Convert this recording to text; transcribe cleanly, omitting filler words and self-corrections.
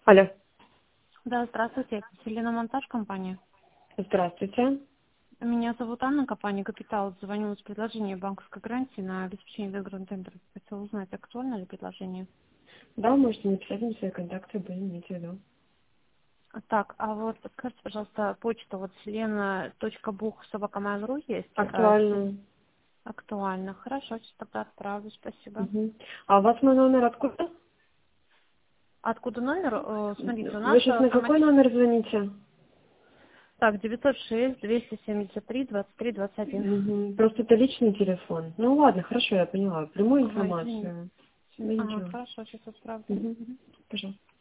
Алло. Да, здравствуйте. Это Селена Монтаж, компания. Здравствуйте. Меня зовут Анна, компания «Капитал». Звоню с предложением банковской гарантии на обеспечение выигранного тендера. Хотела узнать, актуально ли предложение. Да, можете написать мне свои контакты, будем иметь в виду. Так, а вот скажите, пожалуйста, почта вот selena.buch@mail.ru есть? Актуально. Актуально. Хорошо, сейчас тогда отправлю. Спасибо. Мгм. А у вас мой номер откуда? Откуда номер? Смотрите, у Вы нас сейчас на какой автоматически... номер звоните? Так, 906-273-23-21. Мгм. Просто это личный телефон. Ну ладно, хорошо, я поняла. Прямую Ага, извините. информацию. Да Ага, ничего. хорошо, сейчас отправлю. Мгм. Пожалуйста.